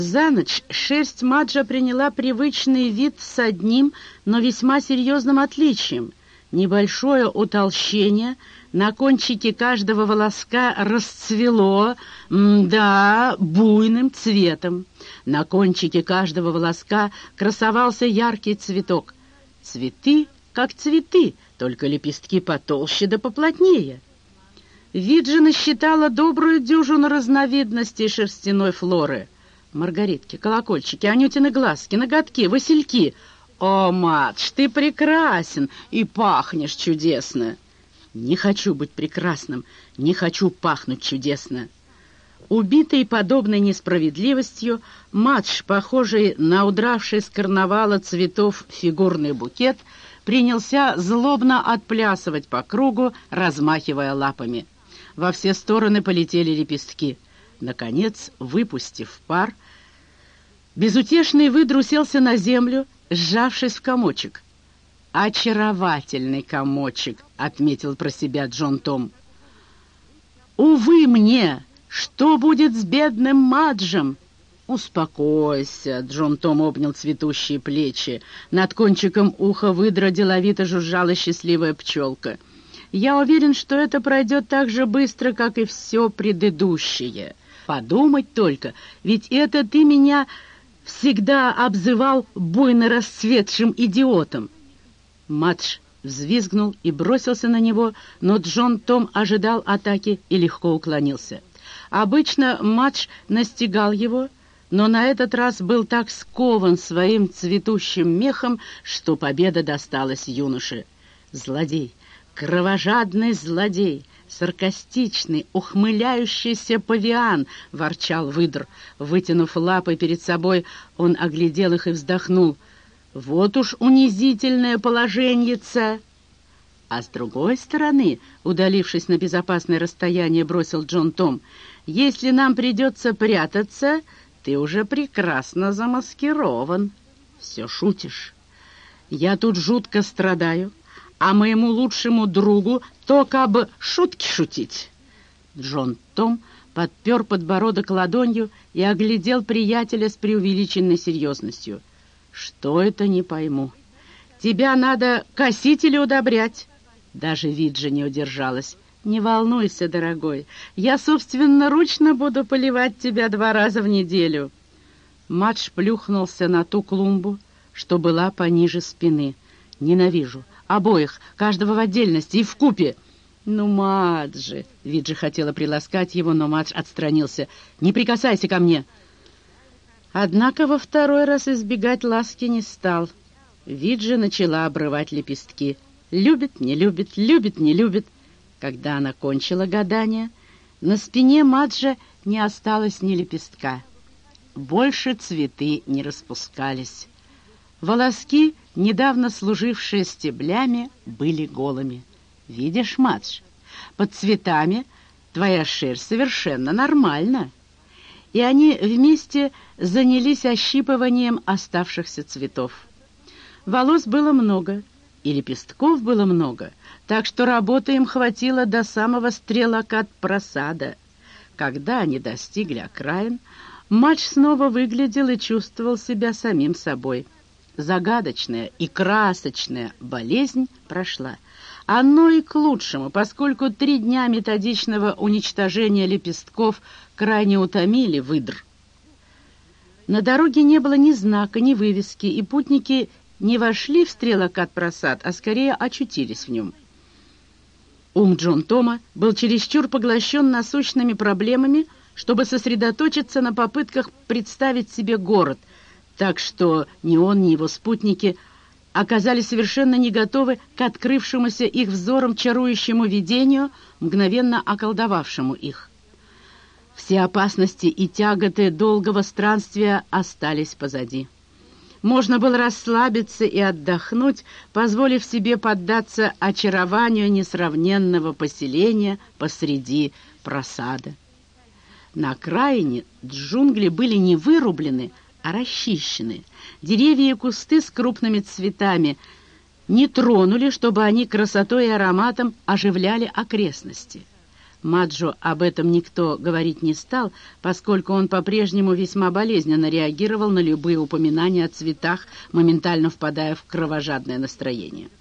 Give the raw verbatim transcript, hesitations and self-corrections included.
За ночь шерсть Маджа приняла привычный вид с одним, но весьма серьезным отличием. Небольшое утолщение на кончике каждого волоска расцвело, да, буйным цветом. На кончике каждого волоска красовался яркий цветок. Цветы, как цветы, только лепестки потолще да поплотнее. Виджи насчитала добрую дюжину разновидностей шерстяной флоры. Маргаритки, колокольчики, анютины глазки, ноготки, васильки. О, Мадж, ты прекрасен и пахнешь чудесно. Не хочу быть прекрасным, не хочу пахнуть чудесно. Убитый подобной несправедливостью, Мадж, похожий на удравший с карнавала цветов фигурный букет, принялся злобно отплясывать по кругу, размахивая лапами. Во все стороны полетели лепестки. Наконец, выпустив пар, безутешный выдр уселся на землю, сжавшись в комочек. «Очаровательный комочек», — отметил про себя Джон Том. «Увы мне! Что будет с бедным Маджем?» «Успокойся», — Джон Том обнял цветущие плечи. Над кончиком уха выдра деловито жужжала счастливая пчелка. «Я уверен, что это пройдет так же быстро, как и все предыдущее. Подумать только, ведь это ты меня всегда обзывал буйно расцветшим идиотом». Мадж взвизгнул и бросился на него, но Джон Том ожидал атаки и легко уклонился. Обычно Мадж настигал его, но на этот раз был так скован своим цветущим мехом, что победа досталась юноше. Злодей, кровожадный злодей, саркастичный, ухмыляющийся павиан, — ворчал выдр. Вытянув лапы перед собой, он оглядел их и вздохнул. Вот уж унизительное положеньице. А с другой стороны, удалившись на безопасное расстояние, бросил Джон Том, если нам придется прятаться, ты уже прекрасно замаскирован. Все шутишь. Я тут жутко страдаю, а моему лучшему другу только бы шутки шутить. Джон Том подпер подбородок ладонью и оглядел приятеля с преувеличенной серьезностью. «Что это, не пойму. Тебя надо косить или удобрять?» Даже Виджи не удержалась. «Не волнуйся, дорогой, я собственноручно буду поливать тебя два раза в неделю». Мадж плюхнулся на ту клумбу, что была пониже спины. «Ненавижу. Обоих, каждого в отдельности и вкупе». «Ну, Маджи!» — Виджи хотела приласкать его, но Мадж отстранился. «Не прикасайся ко мне!» Однако во второй раз избегать ласки не стал. Виджи начала обрывать лепестки. Любит, не любит, любит, не любит. Когда она кончила гадание, на спине Маджа не осталось ни лепестка. Больше цветы не распускались. Волоски, недавно служившие стеблями, были голыми. «Видишь, Мадж, под цветами твоя шерсть совершенно нормальна». И они вместе занялись ощипыванием оставшихся цветов. Волос было много, и лепестков было много, так что работы им хватило до самого стрелокат-просада. Когда они достигли окраин, Мадж снова выглядел и чувствовал себя самим собой. Загадочная и красочная болезнь прошла. Оно и к лучшему, поскольку три дня методичного уничтожения лепестков крайне утомили выдр. На дороге не было ни знака, ни вывески, и путники не вошли в стрелокат-просад, а скорее очутились в нем. Ум Джон Тома был чересчур поглощен насущными проблемами, чтобы сосредоточиться на попытках представить себе город, так что ни он, ни его спутники оказались совершенно не готовы к открывшемуся их взором чарующему видению, мгновенно околдовавшему их. Все опасности и тяготы долгого странствия остались позади. Можно было расслабиться и отдохнуть, позволив себе поддаться очарованию несравненного поселения посреди просада. На окраине джунгли были не вырублены, а расчищены. Деревья и кусты с крупными цветами не тронули, чтобы они красотой и ароматом оживляли окрестности. Маджо об этом никто говорить не стал, поскольку он по-прежнему весьма болезненно реагировал на любые упоминания о цветах, моментально впадая в кровожадное настроение.